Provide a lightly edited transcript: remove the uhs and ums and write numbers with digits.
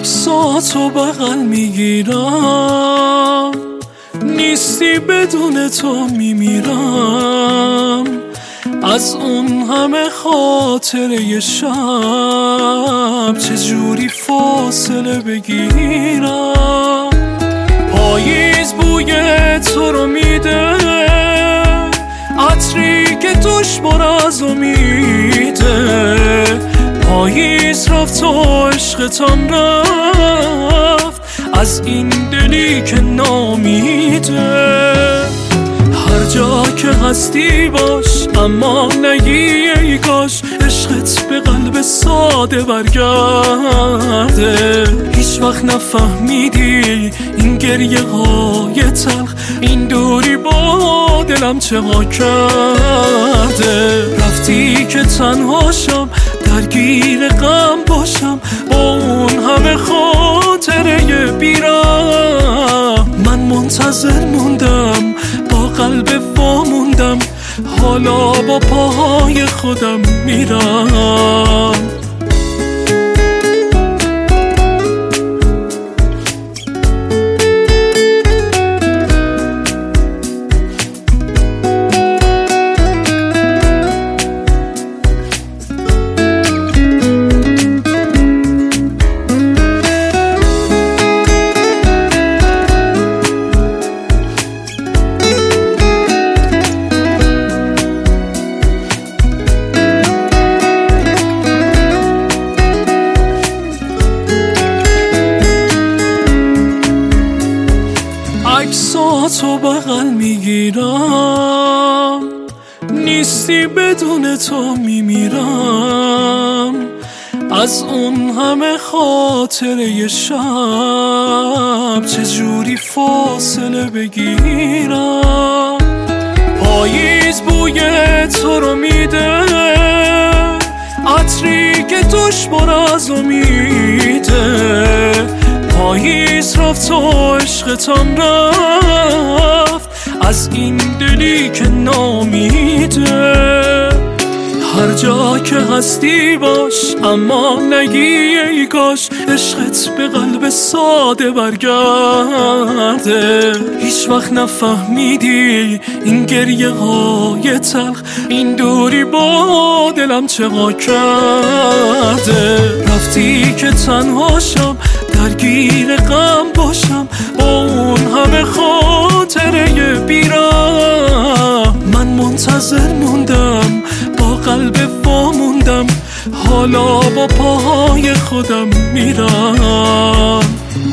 عکساتو بغل میگیرم، نیستی بدون تو میمیرم. از اون همه خاطره شب چجوری فاصله بگیرم. پاییز بوی تو رو میده، عطری که توش پر از امیده. پاییز رفت و عشقتان رفت، از این دلی که نامیده. هر جا که هستی باش، اما نگی ای کاش عشقت به قلب ساده برگرده. هیچ وقت نفهمیدی این گریه های تلخ، این دوری با دلم چه ها کرده. رفتی که تنها شم، درگیر غم باشم، با اون همه خاطره بیرم. من منتظر موندم، با قلب وا موندم، حالا با پاهای خودم میرم. عکساتو بغل میگیرم، نیستی بدون تو میمیرم. از اون همه خاطره شب چجوری فاصله بگیرم. پاییز بوی تو رو میده، عطری که توش پر از امیده. پاییز رفت و عشقتان رفت، از این دلی که نامیده. هر جا که هستی باش، اما نگی ای کاش عشقت به قلب ساده برگرده. هیچ وقت نفهمیدی این گریه های تلخ، این دوری با دلم چه ها کرده. رفتی که تنها شم، درگیر غم باشم، با اون همه خاطره بیرم. من منتظر موندم، با قلب وا موندم، حالا با پاهای خودم میرم.